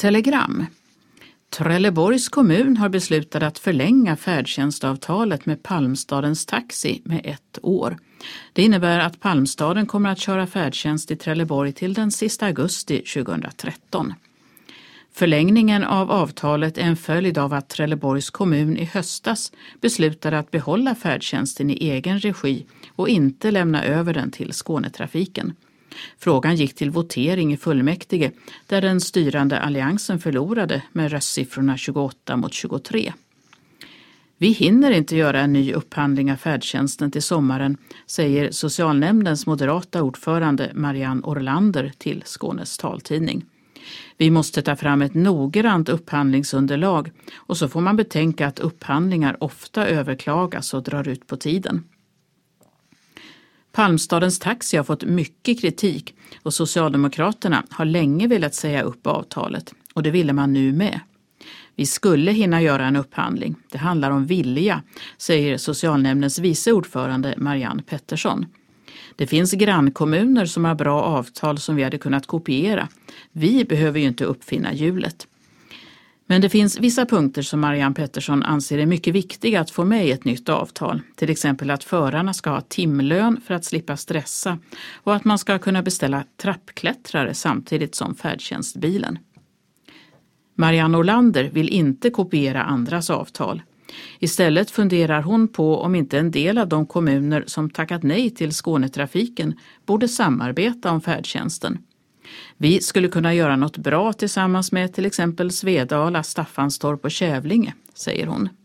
Telegram. Trelleborgs kommun har beslutat att förlänga färdtjänstavtalet med Palmstadens taxi med 1 år. Det innebär att Palmstaden kommer att köra färdtjänst i Trelleborg till den sista augusti 2013. Förlängningen av avtalet är en följd av att Trelleborgs kommun i höstas beslutade att behålla färdtjänsten i egen regi och inte lämna över den till Skånetrafiken. Frågan gick till votering i fullmäktige där den styrande alliansen förlorade med röstsiffrorna 28-23. Vi hinner inte göra en ny upphandling av färdtjänsten till sommaren, säger socialnämndens moderata ordförande Marianne Orlander till Skånes taltidning. Vi måste ta fram ett noggrant upphandlingsunderlag och så får man betänka att upphandlingar ofta överklagas och drar ut på tiden. Palmstadens taxi har fått mycket kritik och Socialdemokraterna har länge velat säga upp avtalet och det ville man nu med. Vi skulle hinna göra en upphandling. Det handlar om vilja, säger socialnämndens vice ordförande Marianne Pettersson. Det finns grannkommuner som har bra avtal som vi hade kunnat kopiera. Vi behöver ju inte uppfinna hjulet. Men det finns vissa punkter som Marianne Pettersson anser är mycket viktiga att få med i ett nytt avtal. Till exempel att förarna ska ha timlön för att slippa stressa och att man ska kunna beställa trappklättrare samtidigt som färdtjänstbilen. Marianne Orlander vill inte kopiera andras avtal. Istället funderar hon på om inte en del av de kommuner som tackat nej till Skånetrafiken borde samarbeta om färdtjänsten. Vi skulle kunna göra något bra tillsammans med till exempel Svedala, Staffanstorp och Kävlinge, säger hon.